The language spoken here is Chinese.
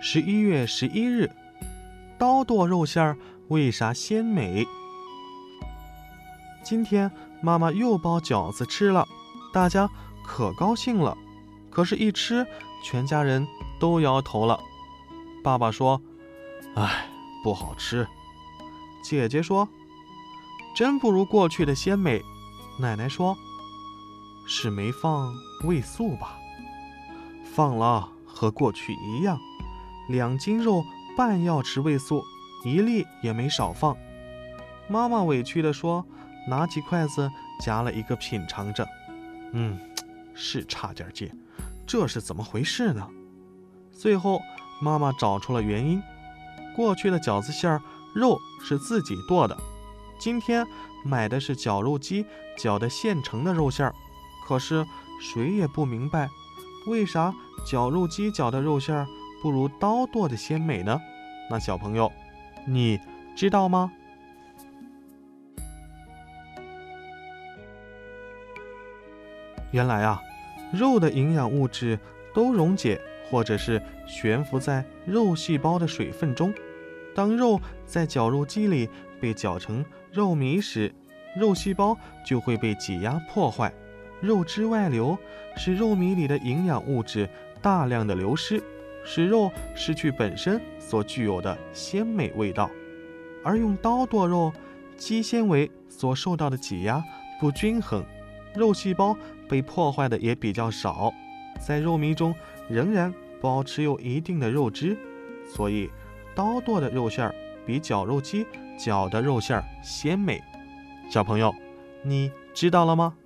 11月11日，刀剁肉馅儿为啥鲜美？今天妈妈又包饺子吃了，大家可高兴了。可是，一吃，全家人都摇头了。爸爸说：“哎，不好吃。”姐姐说：“真不如过去的鲜美。”奶奶说：“是没放味素吧？放了和过去一样，2斤肉半要吃味素，1粒也没少放。”妈妈委屈地说，拿起筷子夹了一个品尝着，是差点劲，这是怎么回事呢？最后妈妈找出了原因，过去的饺子馅儿肉是自己剁的，今天买的是绞肉机绞的现成的肉馅儿。可是谁也不明白，为啥绞肉机绞的肉馅儿不如刀剁的鲜美呢？那小朋友，你知道吗？原来啊，肉的营养物质都溶解或者是悬浮在肉细胞的水分中。当肉在绞肉机里被绞成肉糜时，肉细胞就会被挤压破坏，肉汁外流，使肉糜里的营养物质大量的流失，使肉失去本身所具有的鲜美味道。而用刀剁肉，肌纤维所受到的挤压不均衡，肉细胞被破坏的也比较少，在肉糜中仍然保持有一定的肉汁，所以刀剁的肉馅儿比绞肉机绞的肉馅儿鲜美。小朋友，你知道了吗？